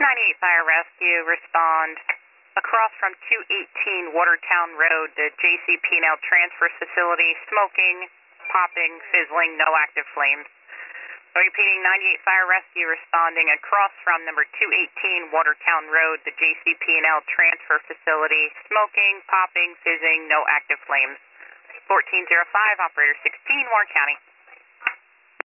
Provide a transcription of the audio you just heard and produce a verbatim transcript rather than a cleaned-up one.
ninety-eight Fire Rescue, respond across from two eighteen Watertown Road, the J C P and L Transfer Facility, smoking, popping, fizzling, no active flames. Repeating, ninety-eight Fire Rescue responding across from number two eighteen Watertown Road, the J C P and L Transfer Facility, smoking, popping, fizzing, no active flames. fourteen oh five, Operator sixteen, Warren County.